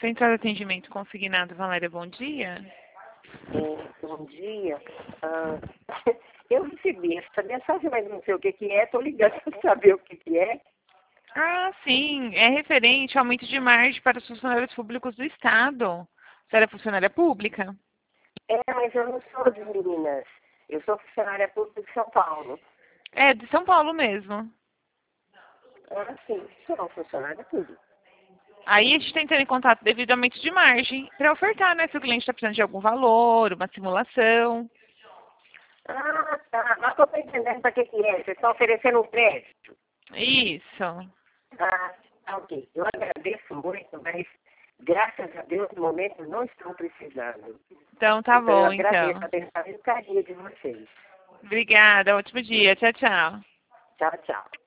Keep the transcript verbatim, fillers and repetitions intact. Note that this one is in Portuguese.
Central de Atendimento Consignado, Valéria, bom dia. É, bom dia. Ah, eu recebi essa mensagem, mas não sei o que, que é. Estou ligando para saber o que, que é. Ah, sim, é referente ao aumento de margem para os funcionários públicos do Estado. Você era funcionária pública? É, mas eu não sou de Minas. Eu sou funcionária pública de São Paulo. É, de São Paulo mesmo. Ah, sim, sou funcionária pública. Aí a gente está entrando em contato devido ao aumento de margem para ofertar, né? Se o cliente está precisando de algum valor, uma simulação. Ah, tá. Agora estou entendendo para que, que é. Vocês estão oferecendo um crédito. Isso. Ah, tá, ok. Eu agradeço muito, mas graças a Deus, no momento, não estou precisando. Então tá Então, eu bom, agradeço então. a atenção e o carinho de vocês. Obrigada, ótimo dia. Tchau, tchau. Tchau, tchau.